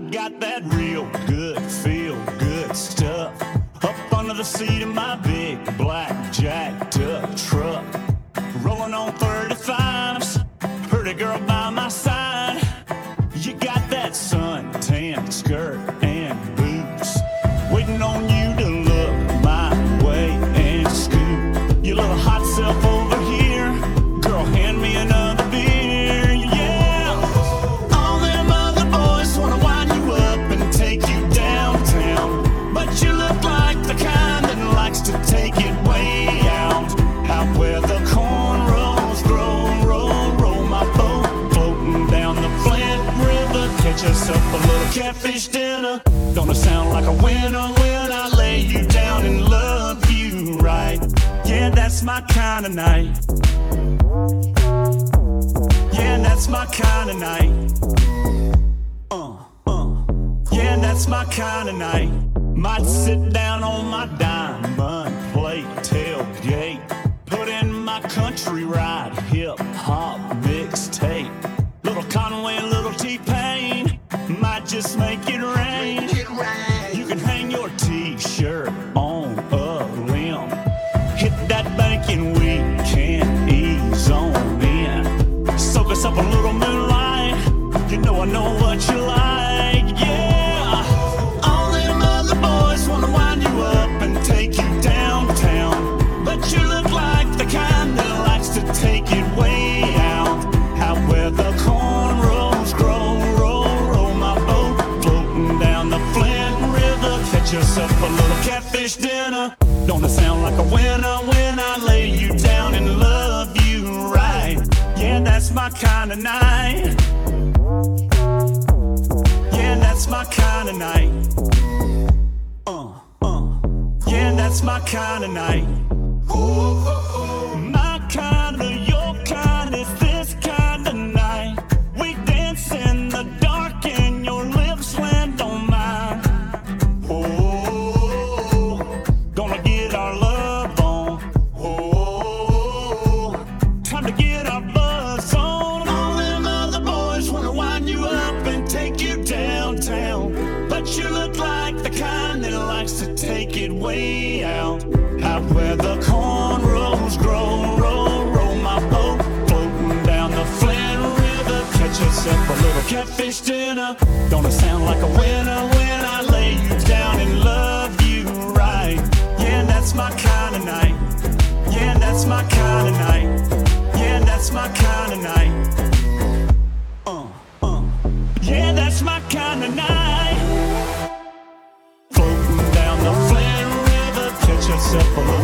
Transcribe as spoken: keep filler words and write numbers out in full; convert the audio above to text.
got that real good, feel good stuff up under the seat of my big black jacked up truck. Rolling on thirty-fives, pretty girl by my side. You got that suntan skirt and boots, waiting on you to look my way and scoop your little hot self over here. Girl, hand me another beer, yeah. All them other boys wanna wind you up and take you downtown, but you look like the kind that likes to take it way out, out where the cornrows grow. Roll, roll my boat, floating down the Flint River. Catch yourself a little catfish dinner. Don't it sound like a winner when I lay you down and love you right? Yeah, that's my kind of night. Yeah, that's my kind of night. Uh, uh. Yeah, that's my kind of night. Might sit down on my diamond plate tailgate, put in my country ride hip hop mixtape. Little Conway, little T-Pain, might just make it rain. You can hang your t-shirt on a limb, hit that bank and we can ease on in. Soak us up a little moonlight, you know I know what you like, yeah. All them other boys wanna wind you up and take you downtown, but you look like the kind that likes to take it way out, out where the cornrows grow. Roll, roll my boat, floating down the Flint River. Catch yourself a little catfish dinner. Don't it sound like a winner when I lay you down and love you right? Yeah, that's my kind of night. Yeah, that's my kind of night. Uh, uh. Yeah, that's my kind of night. Ooh, my kind of, your kind is this kind of night. We dance in the dark and your lips land on mine. Oh, gonna get our love on. Oh, time to get our buzz on. All them other boys wanna wind you up and take you downtown, but you look like the kind that likes to take it way out, out where the cornrows grow. Roll, roll my boat, floating down the Flint River. Catch yourself a little catfish dinner. Don't it sound like a winner when I lay you down and love you right? Yeah, that's my kind of night. Yeah, that's my kind of night. Yeah, that's my kind of night. Uh, uh. Yeah, that's my kind of night. Floating down the Flint River. Catch yourself a little